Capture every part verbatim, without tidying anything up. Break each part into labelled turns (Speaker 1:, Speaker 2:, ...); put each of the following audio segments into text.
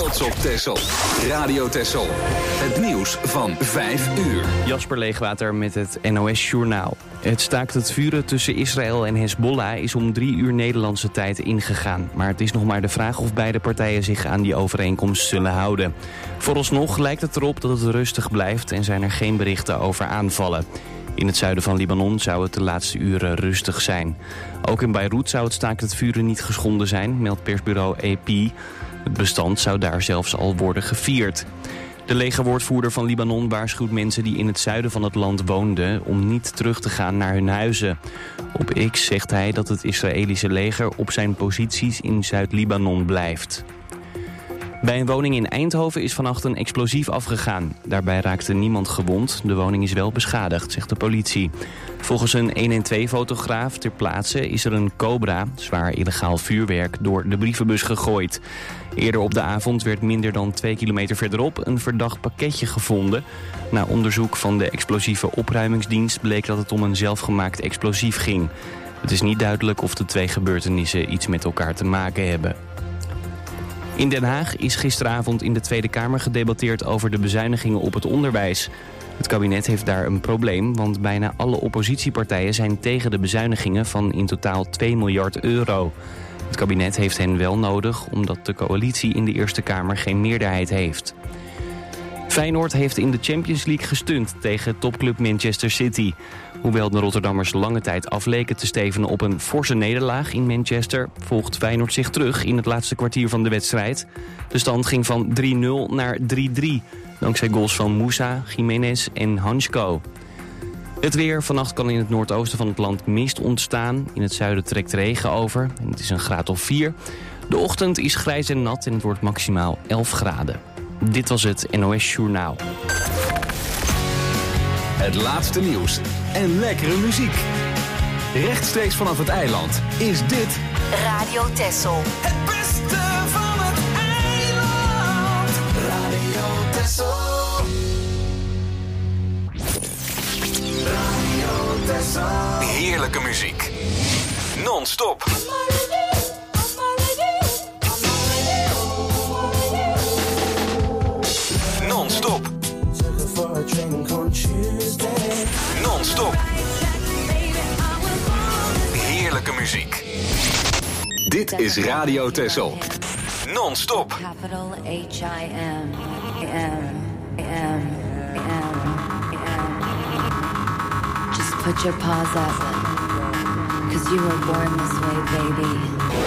Speaker 1: trots op Texel. Radio Texel. Het nieuws van vijf uur.
Speaker 2: Jasper Leegwater met het N O S Journaal. Het staakt het vuren tussen Israël en Hezbollah is om drie uur Nederlandse tijd ingegaan. Maar het is nog maar de vraag of beide partijen zich aan die overeenkomst zullen houden. Vooralsnog lijkt het erop dat het rustig blijft en zijn er geen berichten over aanvallen. In het zuiden van Libanon zou het de laatste uren rustig zijn. Ook in Beirut zou het staakt het vuren niet geschonden zijn, meldt persbureau A P. Het bestand zou daar zelfs al worden gevierd. De legerwoordvoerder van Libanon waarschuwt mensen die in het zuiden van het land woonden om niet terug te gaan naar hun huizen. Op X zegt hij dat het Israëlische leger op zijn posities in Zuid-Libanon blijft. Bij een woning in Eindhoven is vannacht een explosief afgegaan. Daarbij raakte niemand gewond. De woning is wel beschadigd, zegt de politie. Volgens een honderdtwaalf-fotograaf ter plaatse is er een Cobra, zwaar illegaal vuurwerk, door de brievenbus gegooid. Eerder op de avond werd minder dan twee kilometer verderop een verdacht pakketje gevonden. Na onderzoek van de explosieve opruimingsdienst bleek dat het om een zelfgemaakt explosief ging. Het is niet duidelijk of de twee gebeurtenissen iets met elkaar te maken hebben. In Den Haag is gisteravond in de Tweede Kamer gedebatteerd over de bezuinigingen op het onderwijs. Het kabinet heeft daar een probleem, want bijna alle oppositiepartijen zijn tegen de bezuinigingen van in totaal twee miljard euro. Het kabinet heeft hen wel nodig, omdat de coalitie in de Eerste Kamer geen meerderheid heeft. Feyenoord heeft in de Champions League gestunt tegen topclub Manchester City. Hoewel de Rotterdammers lange tijd afleken te stevenen op een forse nederlaag in Manchester, volgt Feyenoord zich terug in het laatste kwartier van de wedstrijd. De stand ging van drie nul naar drie drie, dankzij goals van Moussa, Jiménez en Hansko. Het weer. Vannacht kan in het noordoosten van het land mist ontstaan. In het zuiden trekt regen over en het is een graad of vier. De ochtend is grijs en nat en het wordt maximaal elf graden. Dit was het N O S Journaal.
Speaker 1: Het laatste nieuws en lekkere muziek. Rechtstreeks vanaf het eiland is dit
Speaker 3: Radio Texel.
Speaker 4: Het beste van het eiland. Radio Texel. Radio Texel.
Speaker 1: heerlijke muziek. Non-stop. Non-stop. Non-stop. Heerlijke muziek. Dit is Radio Texel. Non-stop.
Speaker 3: Capital H I M M M M M. Just put your paws up, 'cause you were born this way, baby.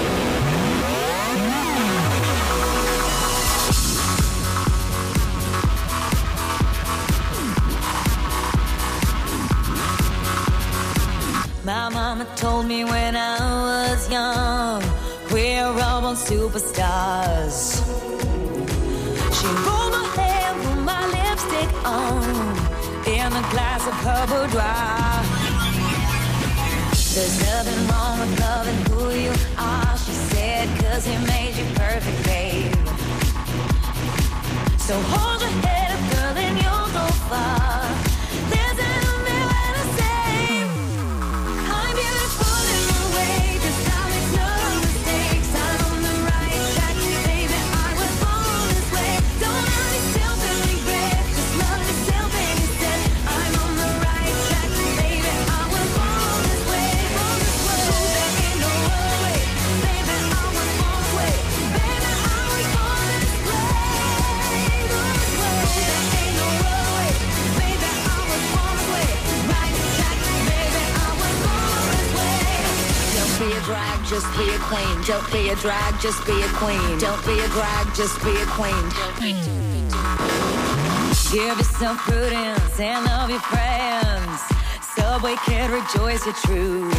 Speaker 3: My mama told me when I was young, we're all born superstars. She rolled my hair, put my lipstick on, in a glass of her boudoir. There's nothing wrong with loving who you are, she said, 'cause he made you perfect, babe. So hold your head up, girl, and you'll go far. Listen to me when I say I'm beautiful in my way, 'cause I make no mistakes. I'm on the right track, baby, I was born this way. Don't hurt yourself and regret, just love yourself and instead. I'm on the right track, baby, I was born this way, born this way. There ain't no other way, baby, I was born this way. Baby, I was born this way, born this way. There ain't no other way, baby, I was born this way. Right track, baby, I was born this way. Don't be a drag, just be a queen. Don't be a drag, just be a queen. Don't be a drag, just be a queen. Give yourself prudence and love your friends. Subway kid, rejoice your truth.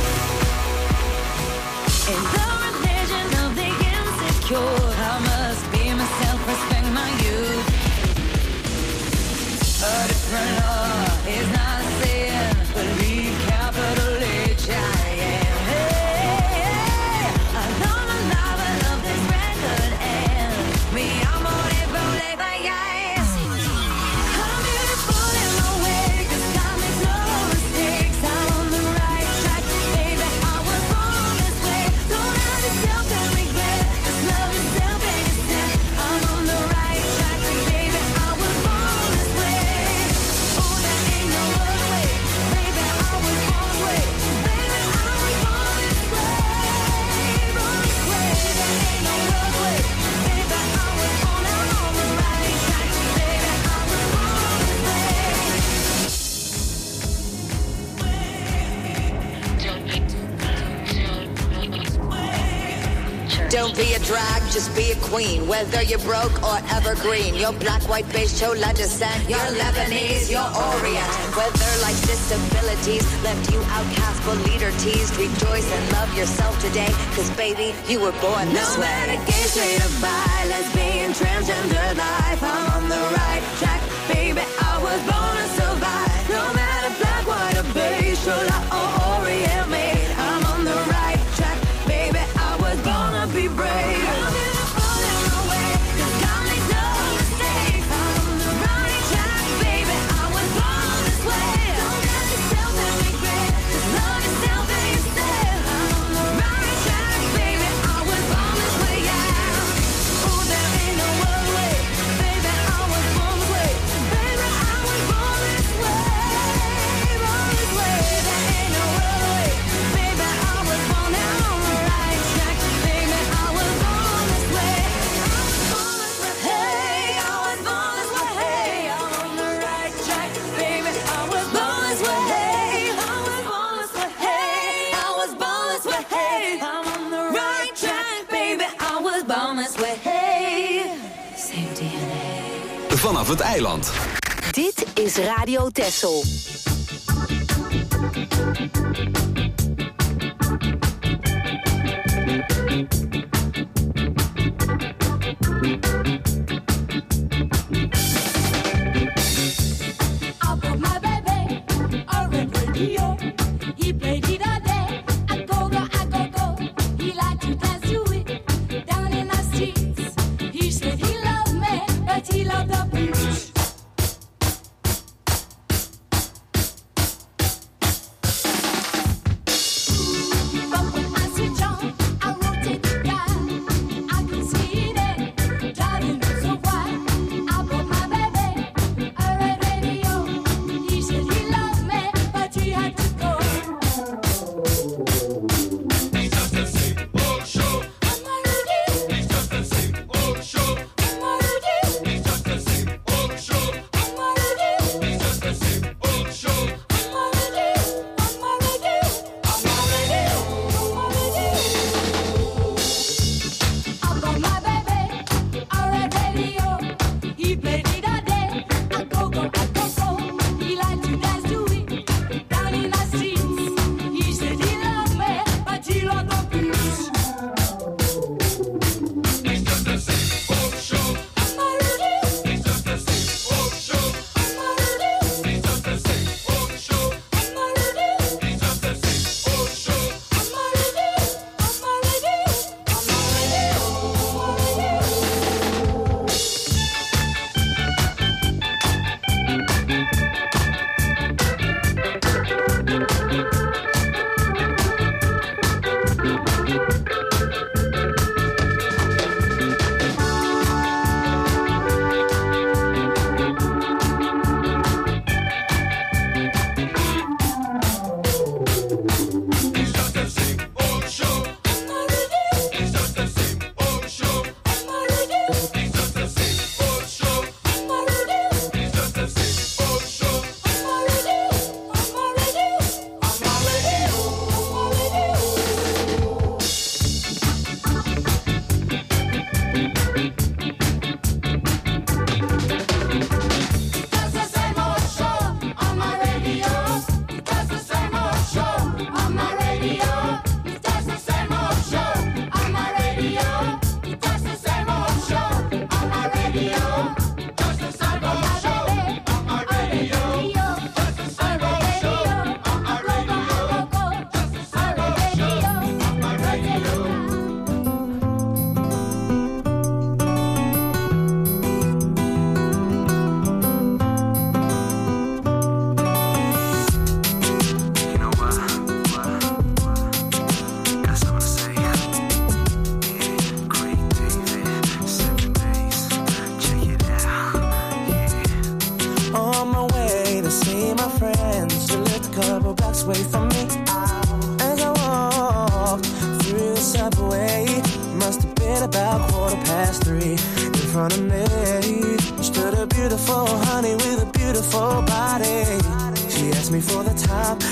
Speaker 3: In the religion of the insecure, I must be myself, respect my youth. A different law is not a sin. Believe capital H I am. Hey, hey, I love my life, I love this record and me, I'm on it, rolling like ice. I'm beautiful in my way, 'cause I make no mistakes. I'm on the right track, baby, I was born this way. Don't
Speaker 5: Don't be a drag, just be a queen. Whether you're broke or evergreen, your black, white, beige, chola descent, you're Lebanese, you're Orient. Whether life's disabilities left you outcast but leader teased, rejoice and love yourself today, cause baby, you were born this
Speaker 3: no
Speaker 5: way.
Speaker 3: No matter gay, straight or bi, lesbian, transgender life, I'm on the right track, baby, I was born to survive. No matter black, white or beige, chola or Orient made, I'm on the right track, baby, I was born to be brave.
Speaker 1: Vanaf het eiland.
Speaker 6: Dit is Radio Texel.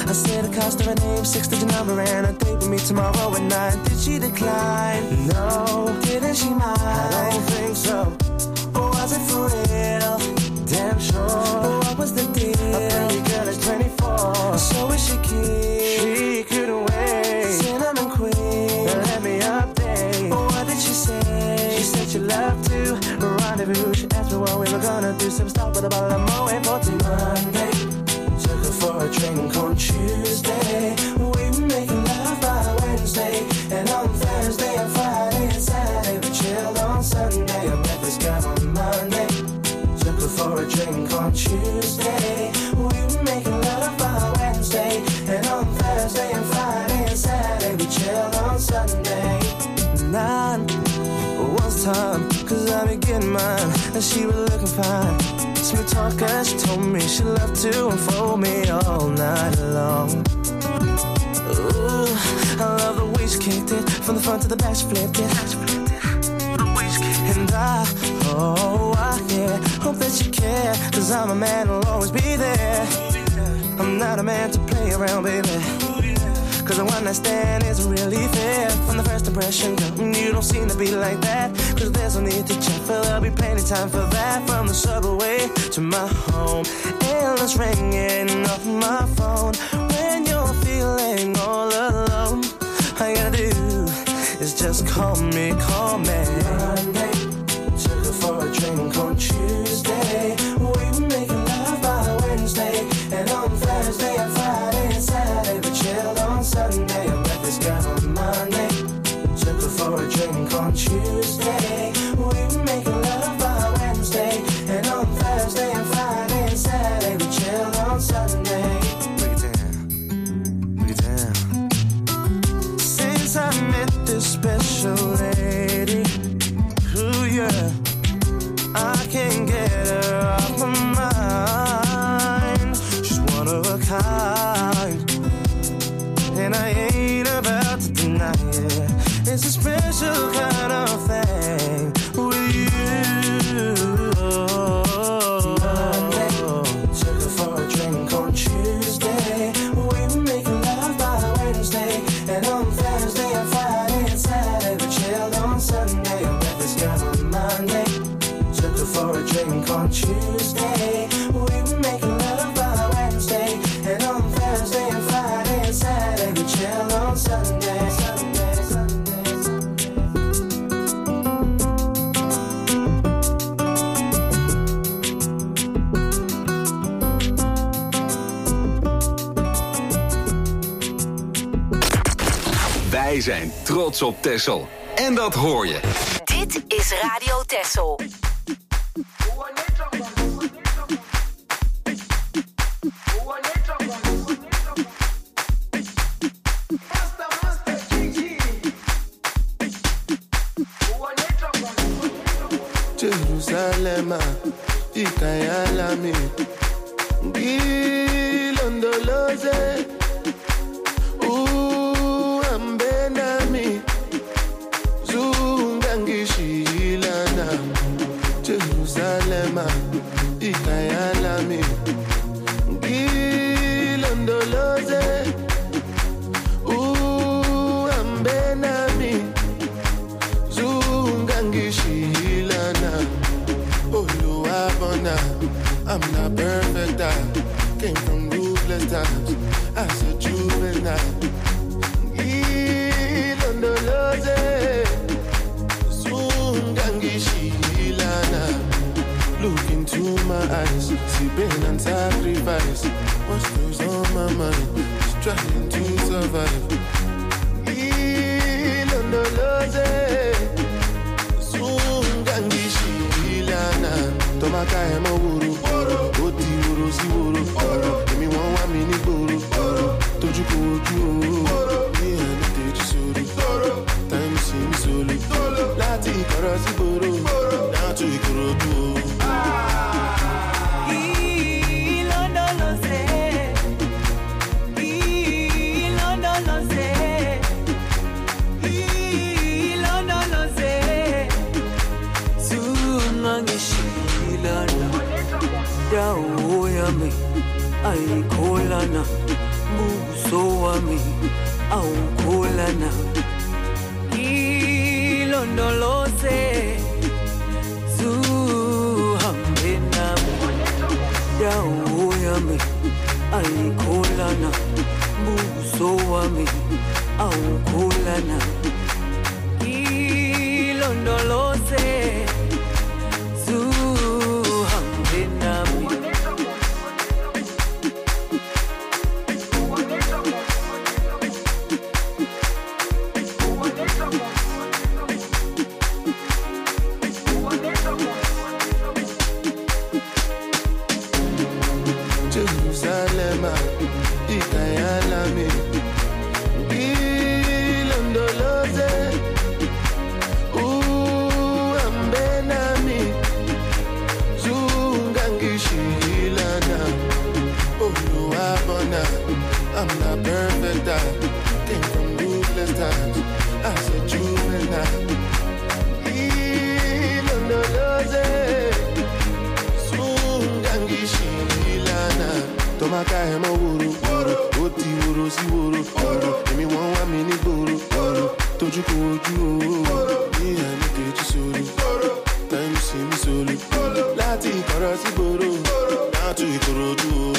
Speaker 7: Six-digit number and a date with me tomorrow at nine. Did she decline? No. rendezvous. She asked me what we were gonna do, so we stopped with a bottle of Moët for Monday. Took her for a drink on Tuesday. We were making love by Wednesday. And on Thursday and Friday and Saturday we chilled on Sunday. I met this girl on Monday. Took her for a drink on Tuesday. We were making love by Wednesday. And on Thursday and Friday and Saturday we chilled on Sunday. Nine was time, cause I be getting mine. And she was looking fine. Smooth talker, she told me she loved to unfold me all night long. Ooh, I love the way she kicked it. From the front to the back she flipped it. And I, oh, I, yeah, hope that you care. Cause I'm a man who'll always be there. I'm not a man to play around, baby. Cause the one night stand isn't really fair. From the first impression, girl, you don't seem to be like that. Cause there's no need to check, but there'll be plenty time for that. From the subway to my home, endless ringing off my phone. When you're feeling all alone, all you gotta do is just call me, call me. Monday, took her for a drink on Tuesday. We were making love by Wednesday. And on Thursday and Friday and Saturday we chilled on Sunday. I met this girl on Monday. Took her for a drink on Tuesday. We were making love by Wednesday. And on Thursday and Friday and Saturday we chilled on Sunday. Break it down, break it down. Since I met this special lady, ooh yeah, I can't get her off my mind. She's one of a kind, and I ain't about to deny it. It's a special kind of thing with you. Monday, took her for a drink on Tuesday. We were making love by Wednesday. And on Thursday and Friday and Saturday we chilled on Sunday. I met this girl on Monday. Took her for a drink on Tuesday. We were making love by Wednesday. And on Thursday and Friday and Saturday we chilled on Sunday. Sunday, Sunday, Sunday.
Speaker 1: Wij zijn trots op Texel. En dat hoor je.
Speaker 6: Dit is Radio Texel.
Speaker 7: Jerusalem, Ikayalami, Gilondoloze, Uambenami, Zungangishilana. Jerusalem, Ikayalami, Gilondoloze, Uambenami, Zungangishilana. Oluwabona, I'm not perfect, I came from ruthless times as a juvenile. Ilondoloze, Zungangishilana. Look into my eyes, see pain and sacrifice. What's goes on my mind, just trying to survive. Ilondoloze, Zungangishilana. Tomaka emo wuru, oti wuru si wuru. Emi won wa mi ni gboro, toju ko oju o. Ni eni teji sori, time si mi soli. Lati ikoro si gboro, now to Ikorodu o.
Speaker 3: Ilondoloze, Ilondoloze, Ilondoloze, Zungangishilana. Dawo yami ayikholana, buso wami awukholana. Ilondoloze, zuhambe nami. Dawo yami ayikholana, buso wami awukholana. Ilondoloze, zu
Speaker 8: waka ẹ mọ woro woro ó ti woro sí woro woro èmi wọn wá mi ní gbòòrò woro tójú kò ojú o ní ẹni kejì sórí time sí mi sórí láti ìkọ̀rọ̀ sí gbòòrò láti ìkòròdú o.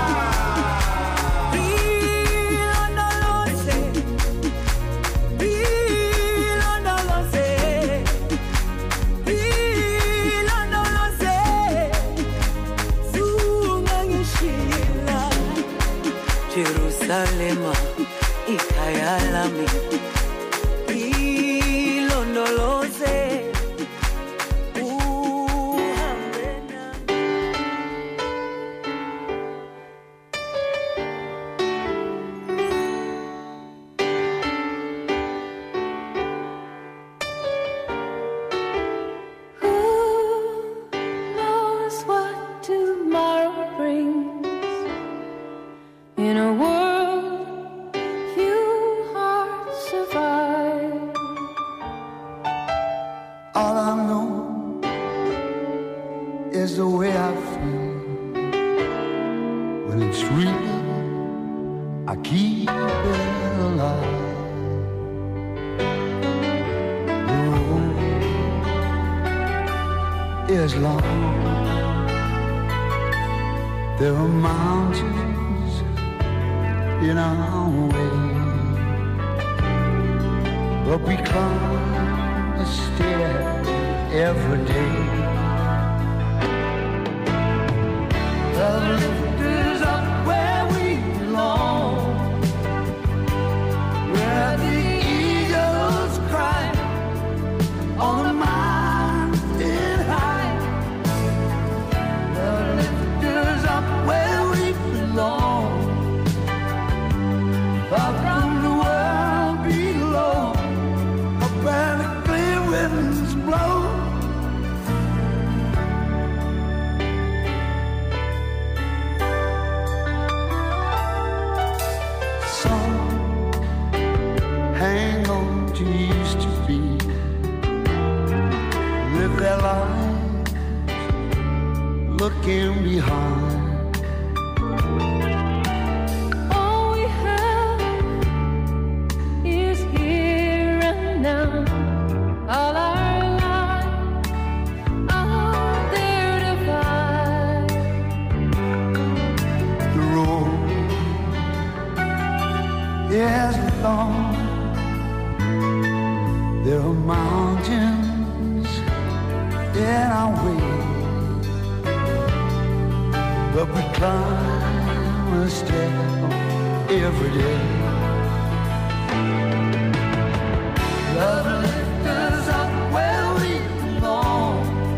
Speaker 9: Jerusalema ikhaya lami ilondoloze uhambe nami.
Speaker 3: Who knows what tomorrow brings in a world few hearts survive.
Speaker 10: All I know is the way I feel. When it's real, I keep it alive. The road is long. There are mountains in our way, but we climb a stair every day. The lift is up where we belong, where the eagles cry on the mountain high. The lift is up where we belong, far from the world below, up where the clear winds blow. Some hang on to used to be, live their lives looking behind.
Speaker 3: All we have is here and now. All our lives are there to find.
Speaker 10: The road is long. There are mountains in our way, but we climb a step every day. Love lifts us up where we belong,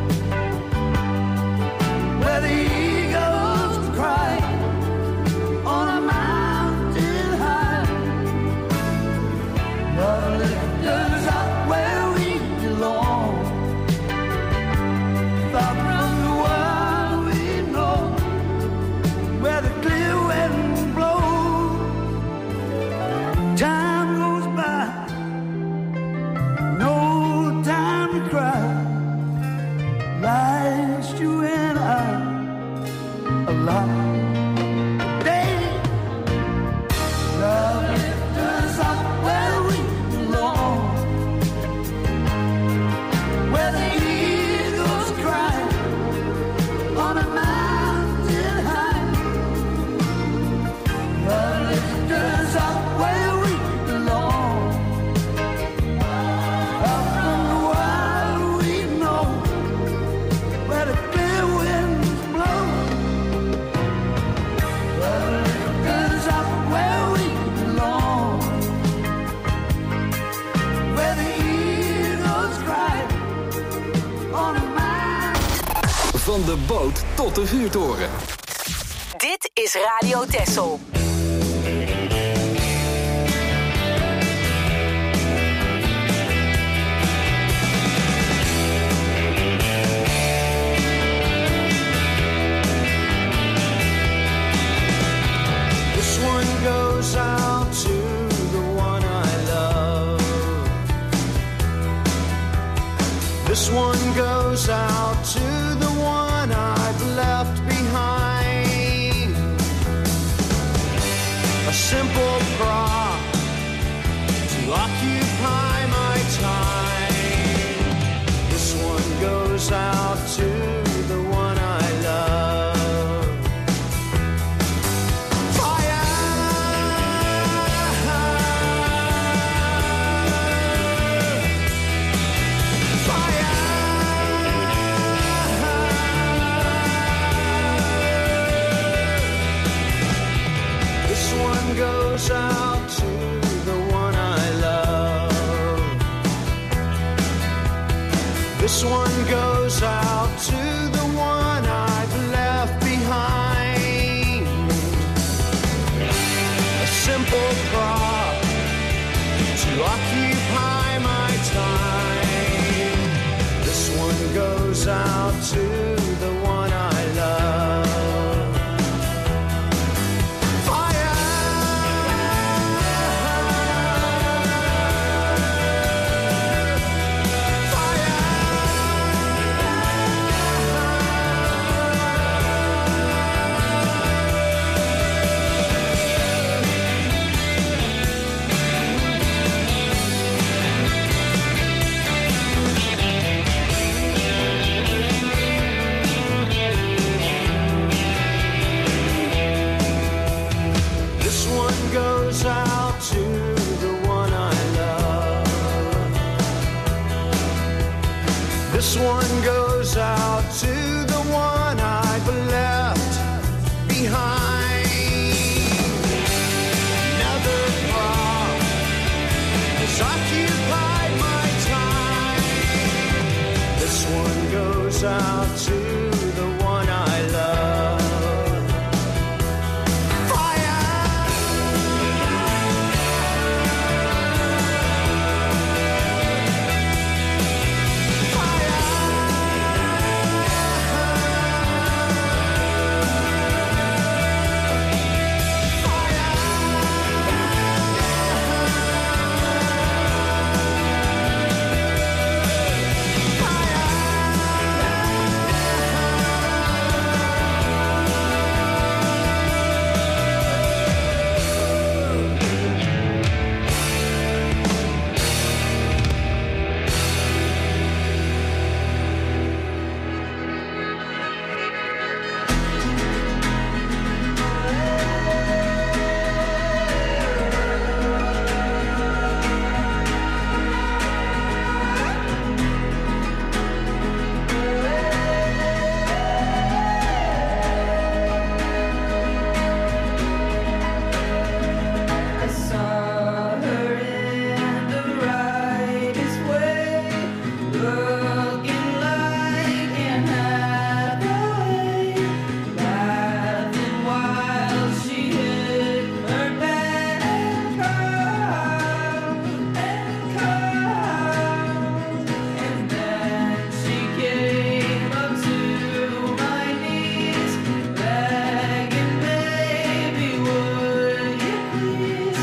Speaker 10: where the eagles cry on a mountain high. Love lifts us up where we belong, far from the world we know, where the clear winds blow. Time goes by, no time to cry. Life's you and I alive. Day, love lifts us up where we belong, where the eagles cry on a mountain high. Love lifts us up where we belong, up from the world we know, where the clear winds blow. Love lifts us up where we belong, where the eagles cry on a mountain.
Speaker 1: Van de boot tot de vuurtoren.
Speaker 6: Dit is Radio Texel.
Speaker 4: This one goes out to the one I love. This one goes out to the one I've left behind. prop to occupy my time. This one goes out to the one I love. Fire, fire. This one goes out to the one I love. This one goes out to the one I've left behind. A simple prop to occupy my time. This one goes out to the one I love. Goes out to the one I love. This one goes out to the one I've left behind. Another prop has occupied my time. This one goes out to the one I love.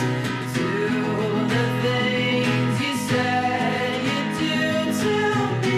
Speaker 11: To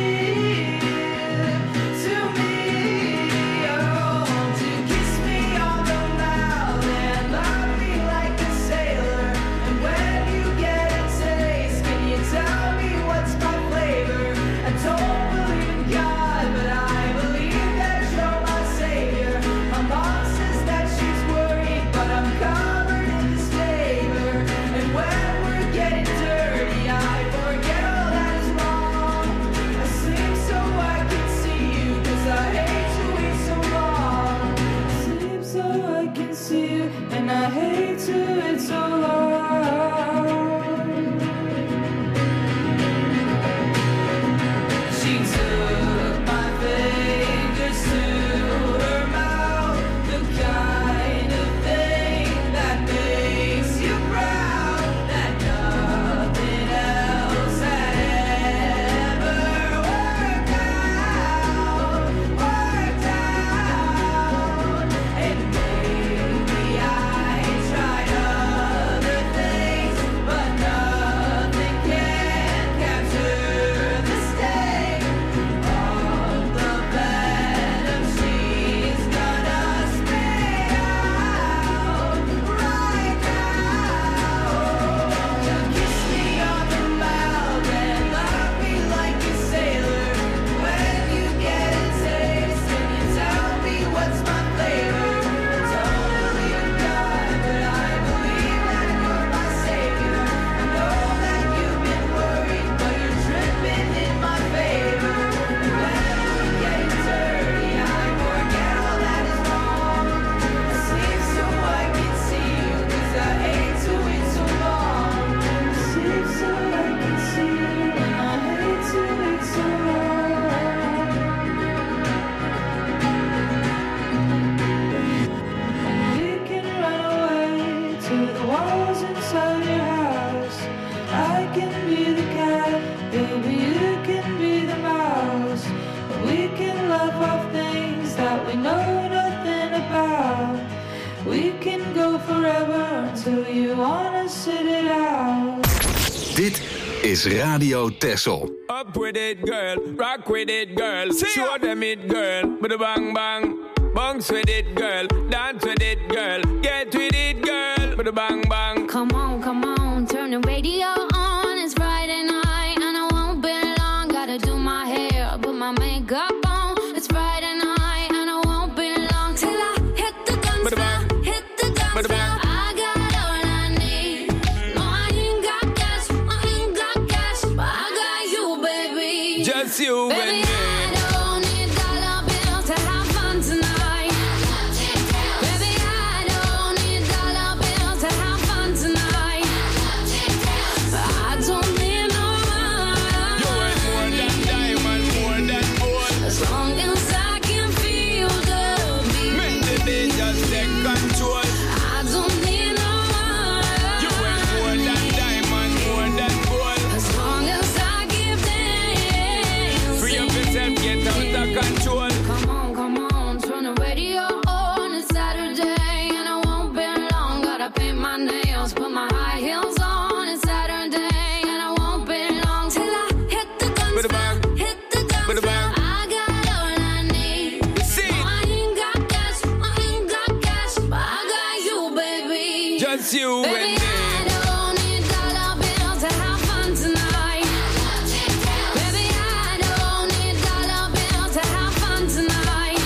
Speaker 9: forever until you wanna sit it out.
Speaker 1: Dit is Radio Texel.
Speaker 11: Up with it, girl. Rock with it, girl. Show them it, girl. With a bang bang. Bounce with it, girl. Dance with it, girl. Get with it, girl. With a bang bang.
Speaker 3: Come on, come on, turn the radio on. It's Friday night and I won't be long. Gotta do my hair, put my makeup on. It's Friday night and I won't be long till I hit the dance floor, hit the dance floor. I got all I need. No, I ain't got cash, I ain't got cash, but I got you, baby.
Speaker 11: Just you
Speaker 3: baby,
Speaker 11: and me.
Speaker 3: I don't need dollar bills to have fun tonight. Baby, I don't need dollar bills to have fun tonight. I don't need no money.
Speaker 11: You ain't more than diamond, more than gold.
Speaker 3: As long as I can feel the beat.
Speaker 11: Make the beat just take control.
Speaker 3: I don't need no money.
Speaker 11: You ain't more than diamond, more than gold.
Speaker 3: As long as I give them.
Speaker 11: Free up yourself, get out of control.
Speaker 3: Come on, come on, turn the radio on. It's Saturday and I won't be long. Gotta paint my nails, put my high heels on. It's Saturday and I won't be long till I hit the dance
Speaker 11: With a bang.
Speaker 3: floor, hit the dance
Speaker 11: With a
Speaker 3: floor.
Speaker 11: bang.
Speaker 3: I got all I need.
Speaker 11: See.
Speaker 3: No, I ain't got cash, I ain't got cash, but I got you, baby.
Speaker 11: Just you
Speaker 3: Baby,
Speaker 11: and me.
Speaker 3: I don't need dollar bills to have fun tonight. Baby, I don't need dollar bills to have fun tonight.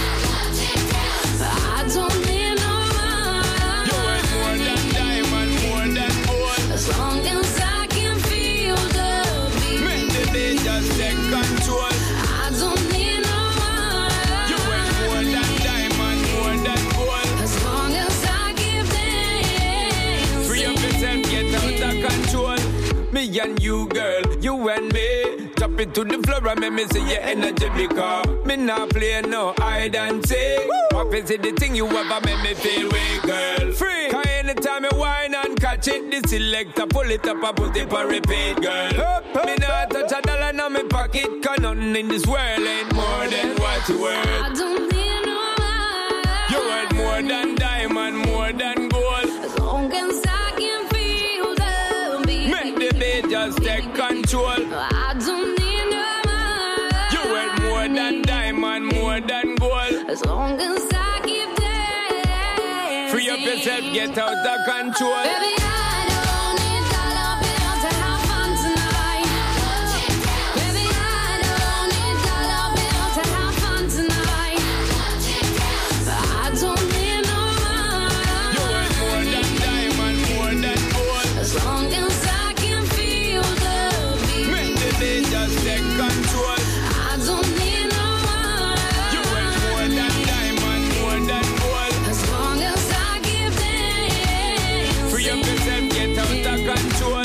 Speaker 3: I don't need no
Speaker 11: You
Speaker 3: money.
Speaker 11: ain't more than diamond, more than gold.
Speaker 3: As long as I can feel the beat.
Speaker 11: Make the beat just take control.
Speaker 3: I don't need no
Speaker 11: You ain't more
Speaker 3: money.
Speaker 11: than diamond, more than gold.
Speaker 3: As long as I give them.
Speaker 11: Free up yourself, get out of control. Me and you, girl, you and me. Drop it to the floor and make me see your energy because me not play no hide and seek. What is it the thing you ever make me feel weak, girl? Free. Cause anytime I whine and catch it, the selector pull it up and put it for repeat, girl. Me not touch a dollar in my pocket, cause nothing in this world ain't more than what you worth.
Speaker 3: I don't need no money.
Speaker 11: You worth more than diamond, more than gold.
Speaker 3: As long as I can feel the beat.
Speaker 11: Make the beat just take control.
Speaker 3: I don't need no money.
Speaker 11: You worth more than diamond, more than gold.
Speaker 3: As long as I give them.
Speaker 11: Free up yourself, get out of control.
Speaker 3: Baby, I don't need dollar bills to have fun tonight. Baby, I don't need dollar bills to have fun tonight. I don't need no
Speaker 11: You worth more
Speaker 3: money.
Speaker 11: than diamond, more than gold.
Speaker 3: As long as I can feel the beat.
Speaker 11: Make the beat just take control.
Speaker 3: I don't need no
Speaker 11: You
Speaker 3: money.
Speaker 11: worth more than diamond, more than gold.
Speaker 3: As long as I give them.
Speaker 11: Free up yourself, get out of control.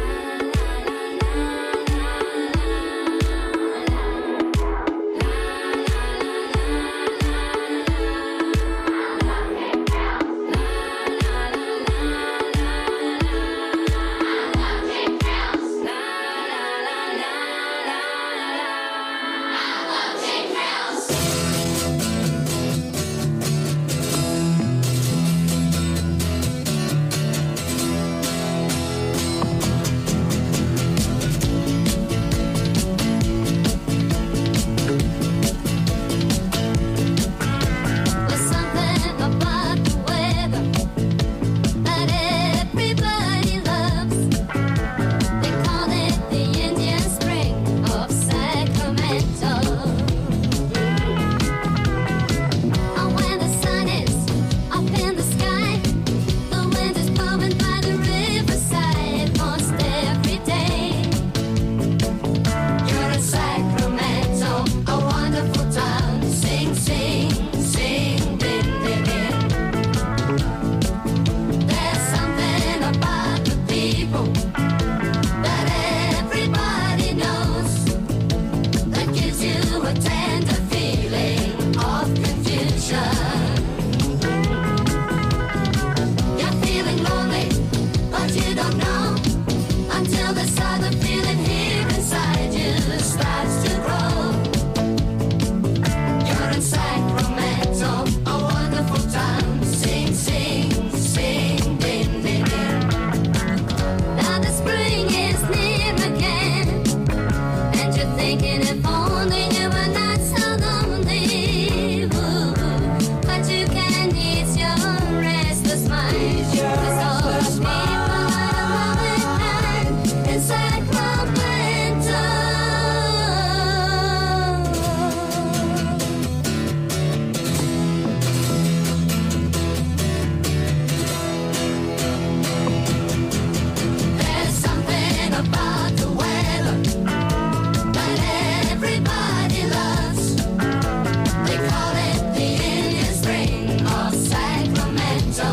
Speaker 3: There's something about the weather that everybody loves. They call it the Indian Spring of Sacramento. And when the sun is up in the sky, the wind is blowing by the riverside most every day. You're in Sacramento, a wonderful town. Sing, sing, sing, din, din, din. There's something about the people that everybody knows that gives you a tender feeling of confusion. You're feeling lonely, but you don't know until this other feeling here inside you starts to grow. You're in Sacramento, a wonderful town. Sing, sing, sing, thinking if only you were not so lonely. Ooh, but you can ease your restless mind. There's always people out of love and in Sacramento. There's something about the weather that everybody loves. They call it the Indian Spring of Sacramento.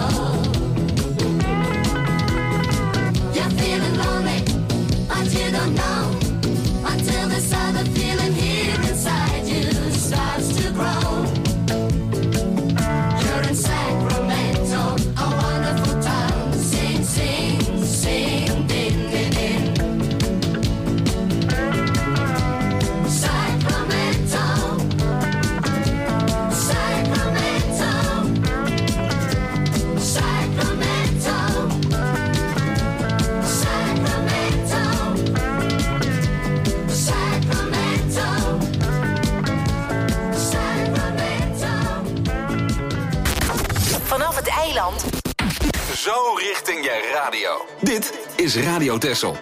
Speaker 3: You're feeling lonely, but you don't know until this other feeling here inside you starts to grow. You're in Sacramento, a wonderful town. Sing, sing, sing, din, din, din. Sacramento, Sacramento, Sacramento, Sacramento, Sacramento, Sacramento.
Speaker 6: Vanaf het eiland.
Speaker 1: Zo richting je radio. Dit is Radio Texel.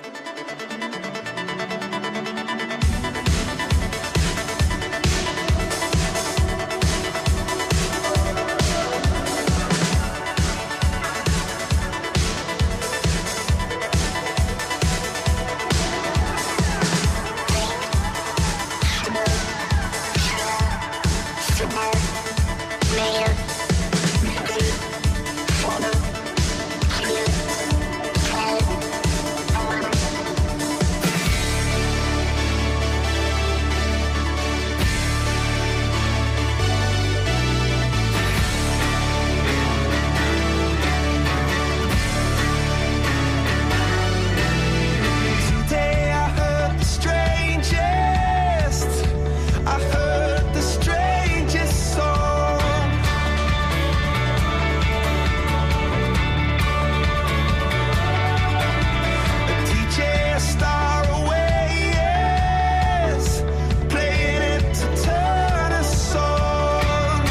Speaker 7: Today I heard the strangest, I heard the strangest song. A D J, a star away, yes, playing it to turn a song.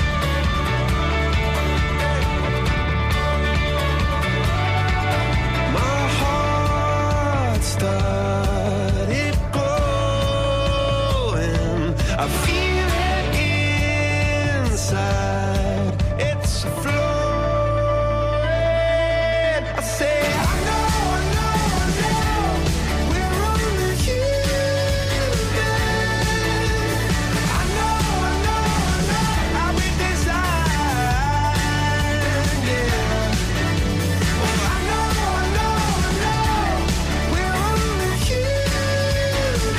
Speaker 7: My heart started glowing. I feel it inside. It's flowing. I say, I know, I know, I know. We're only human. I know, I know, I know. How we design, yeah. Oh, I know, I know, I know. We're only human.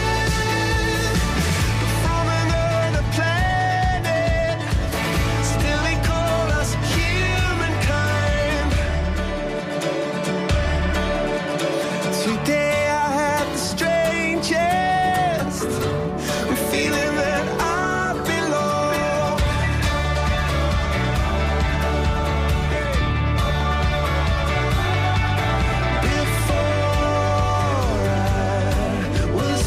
Speaker 7: From another planet. Still they call us humankind. Today I had the strangest feeling that I belong. Before I was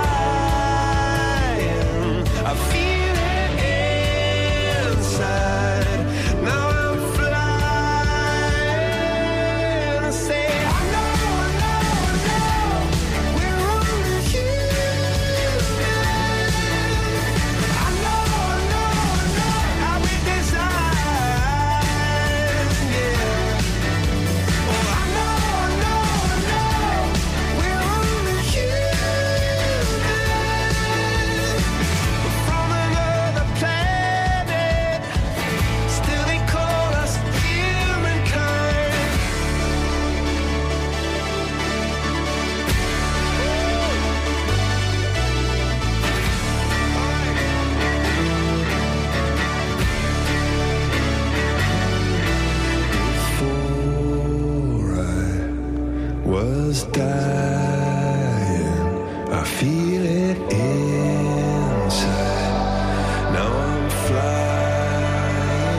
Speaker 7: dying, I feel it inside. Now I'm flying. I say, I know, I know, I know. We're only human. I know, I know, I know. How we design, yeah. Oh, I know, I know, I know. We're only human. From another planet. Still they call us humankind. Before I was dying, I feel it inside. Now I'm flying.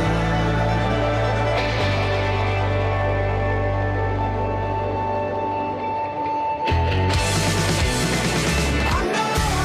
Speaker 7: I know, I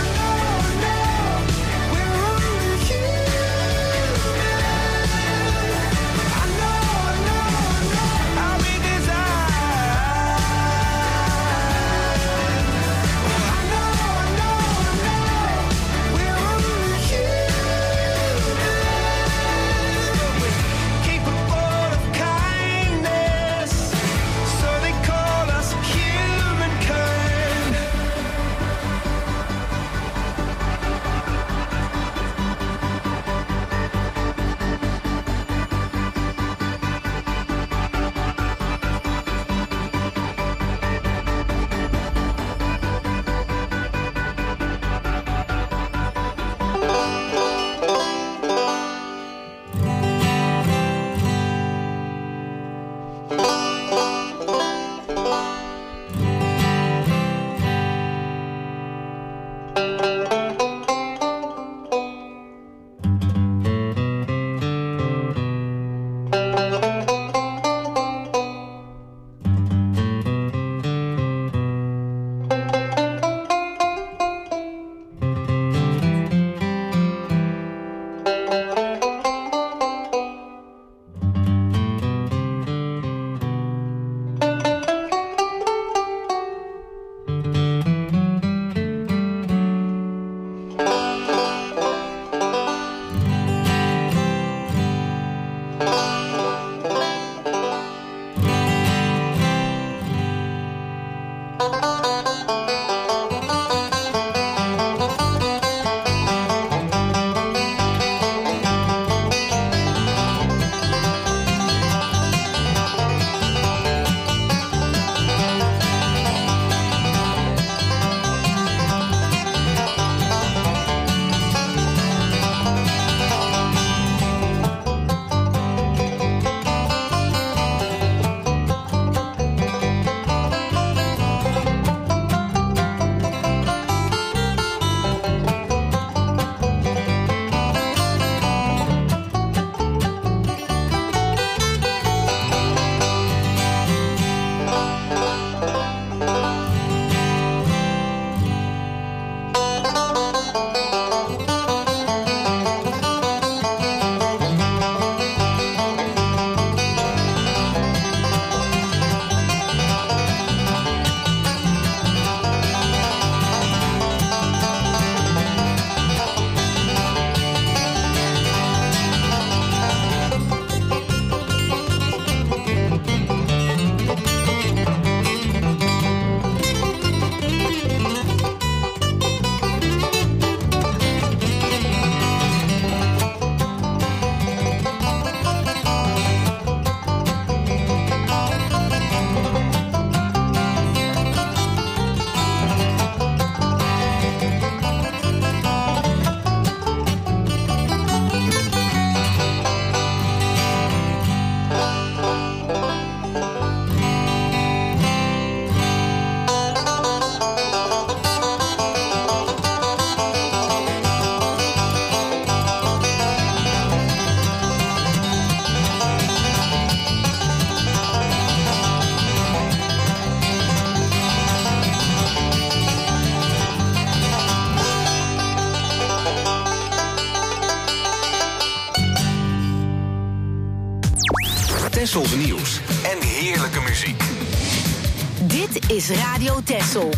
Speaker 1: Tessels nieuws en heerlijke muziek.
Speaker 6: Dit is Radio Tessel.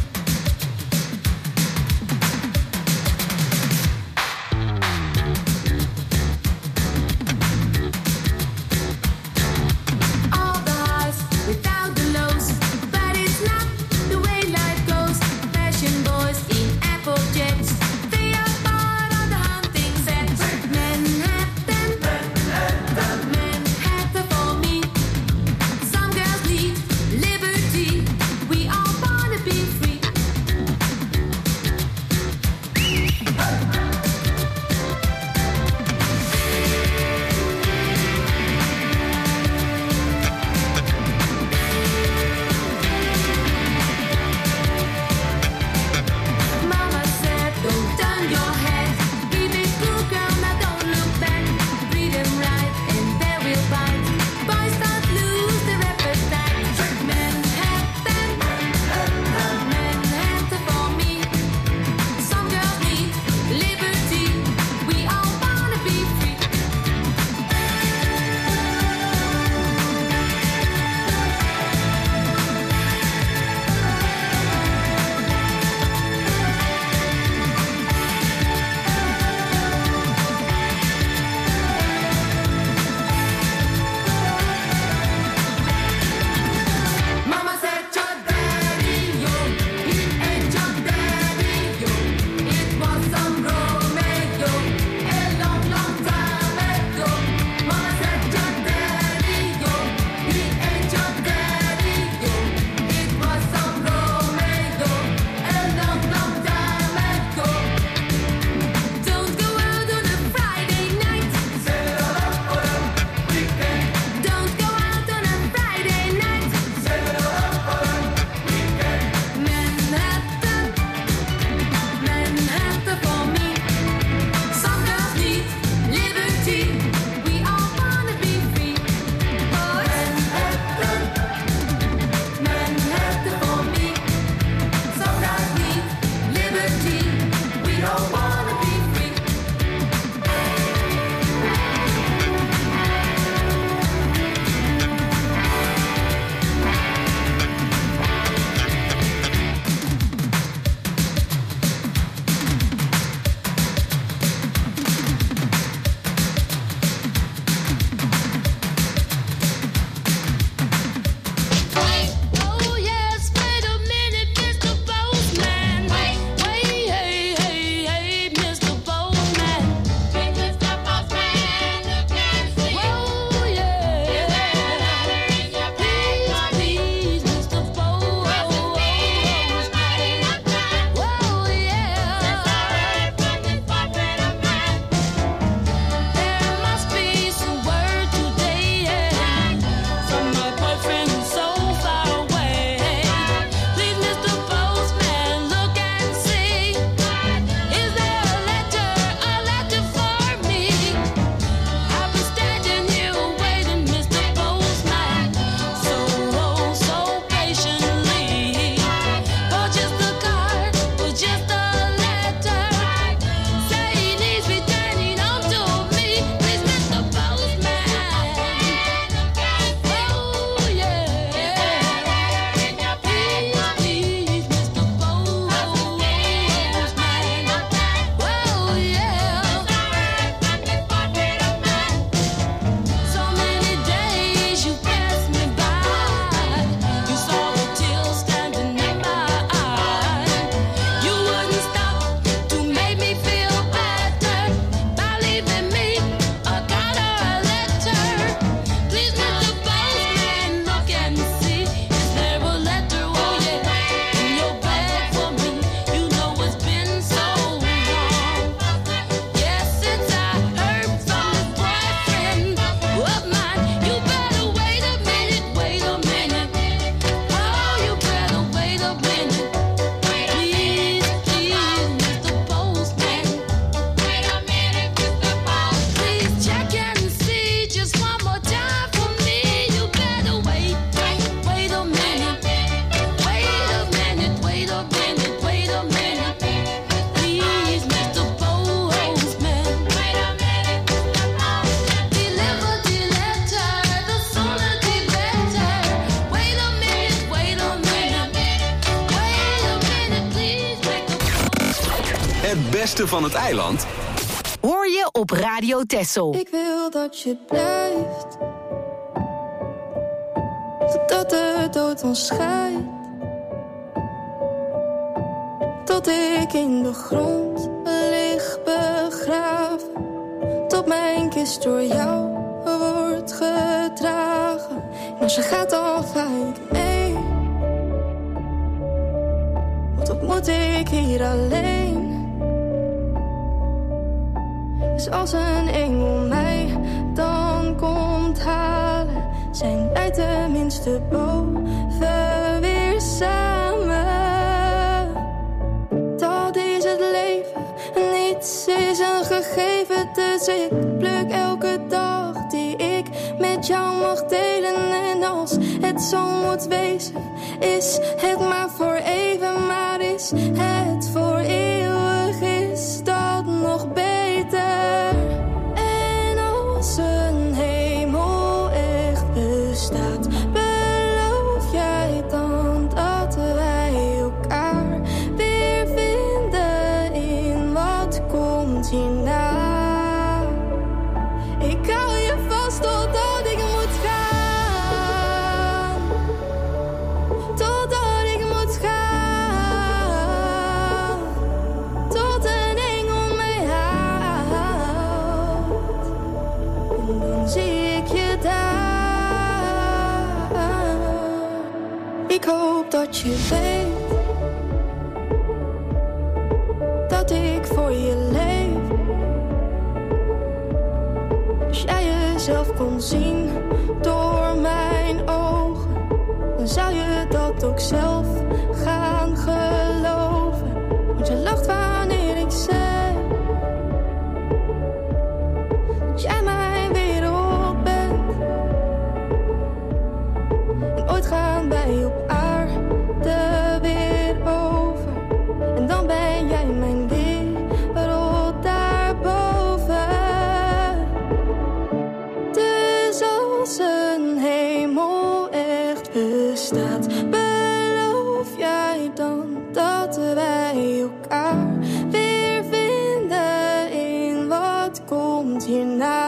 Speaker 3: Live
Speaker 1: beste van het eiland
Speaker 6: hoor je op Radio Texel.
Speaker 9: Ik wil dat je blijft, totdat de dood ons scheidt. Tot ik in de grond lig begraven, tot mijn kist door jou wordt gedragen. En als je gaat dan ga ik mee, want wat moet ik hier alleen? Dus als een engel mij dan komt halen, zijn wij tenminste boven weer samen. Dat is het leven, niets is een gegeven. Dus ik pluk elke dag die ik met jou mag delen. En als het zo moet wezen, is het maar voor even. Maar is het voor eeuwig, is dat nog beter. En als een hemel echt bestaat, beloof jij dan dat wij elkaar weer vinden in wat komt hierna? Ik hou je vast totdat ik moet gaan, totdat ik moet gaan, tot een engel mij haalt. En dan zie ik je daar. Ik hoop dat je weet dat ik voor je leef. Als jij jezelf kon zien door mijn ogen, dan zou je dat ook zelf gaan geloven. Want je lacht wanneer ik zeg dat jij mijn wereld bent. En ooit gaan wij op aarde weer over, en dan ben jij mijn wereld daarboven. Dus als een hemel echt bestaat, beloof jij dan dat wij elkaar weer vinden in wat komt hierna?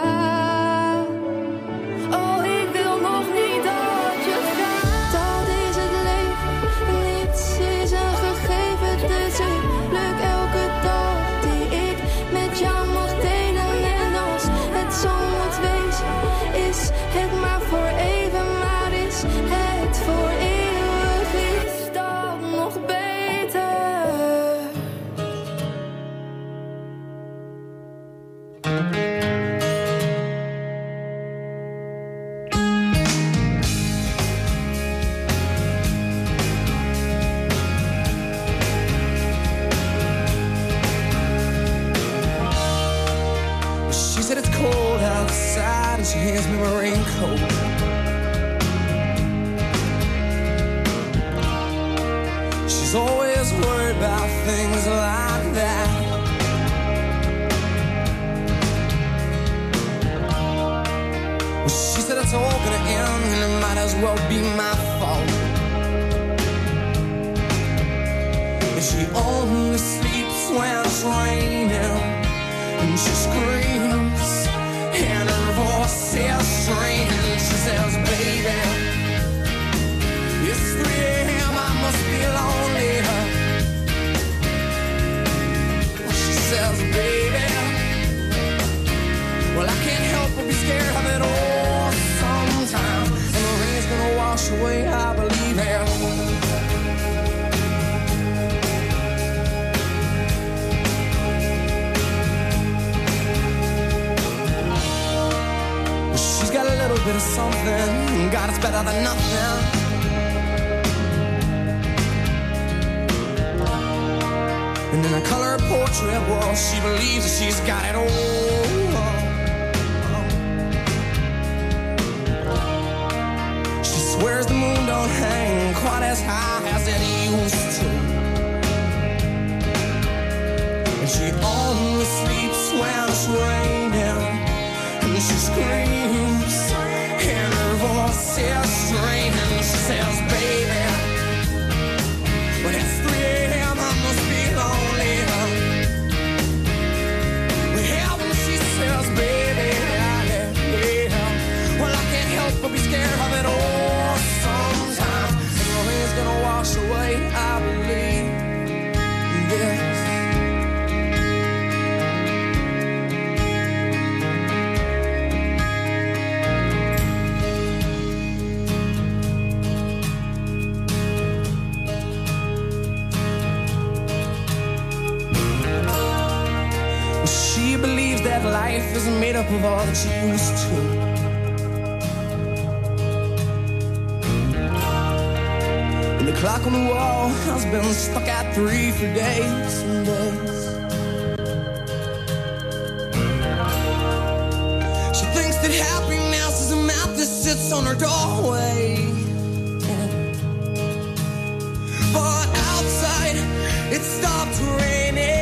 Speaker 9: Oh, ik wil nog niet dat je gaat. Dat is het leven, niets is een gegeven. Dus ik pluk elke dag die ik met jou mag delen. En als het zo moet wezen, is het maar voor even. Maar is het voor eeuwig, is dat nog beter?
Speaker 7: She said it's cold outside and she hands me my raincoat. She's always worried about things like that. Well, she said it's all gonna end and it might as well be my fault. And she only sleeps when it's raining. And she screams, and her voice is strange. She says, baby, it's three a.m., I must be lonely. She says, baby, well, I can't help but be scared of it all sometimes. And the rain's gonna wash away, I believe it. Got a little bit of something, God, it's better than nothing. And in a color portrait, well, she believes that she's got it all. She swears the moon don't hang quite as high as it used to. And she only sleeps when it's raining. And she screams, and her voice is strange. And she says, baby, when it's three a.m., I must be lonely. She believes that life is made up of all that she used to. And the clock on the wall has been stuck at three for days and days. She thinks that happiness is a map that sits on her doorway. Yeah. But outside, it stopped raining.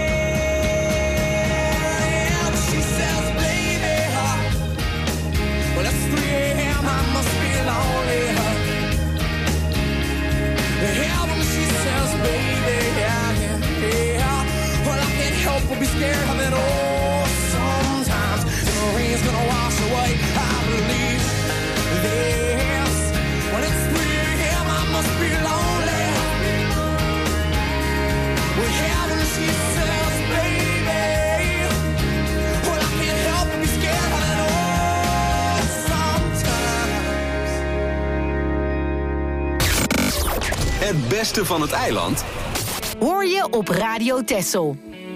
Speaker 7: Help or be scared of it all. Sometimes the rain's gonna wash away. I believe this. When it's three a.m. I must be lonely. We're having, she says, baby. Well, I can't help but be scared of it all. Sometimes.
Speaker 1: Het beste van het eiland
Speaker 6: hoor je op Radio Texel.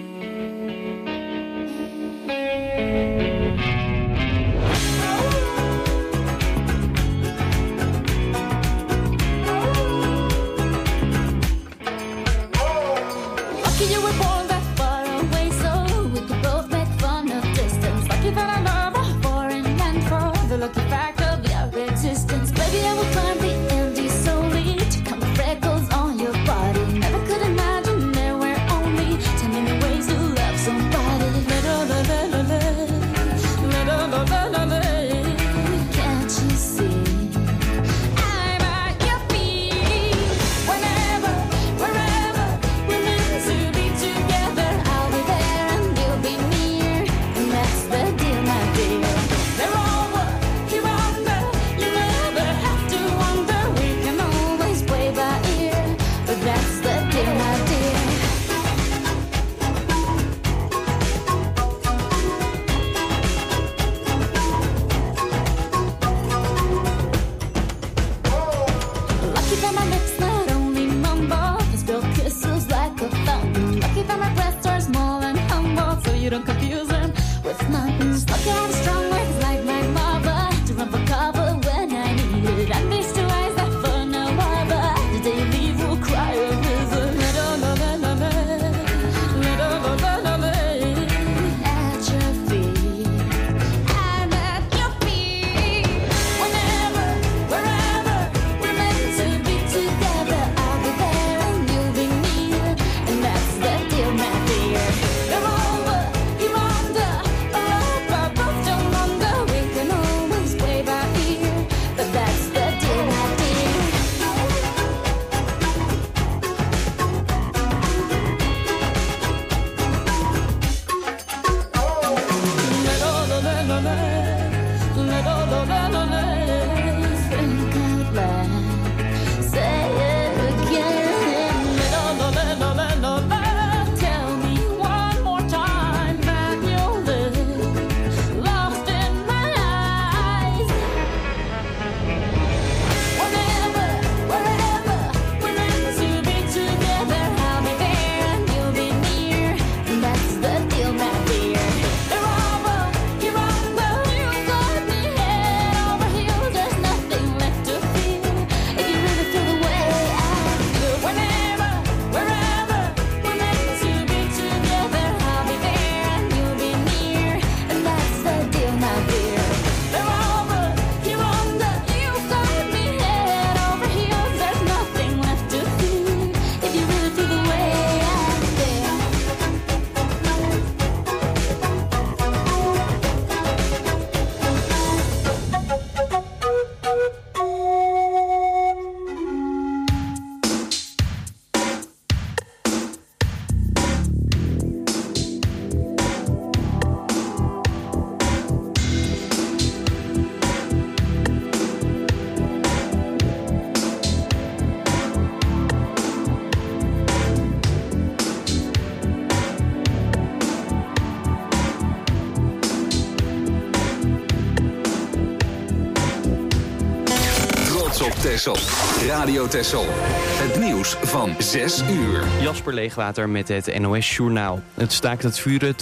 Speaker 1: Op Texel. Radio Texel. Het nieuws van zes uur.
Speaker 2: Jasper Leegwater met het N O S Journaal. Het staakt het vuren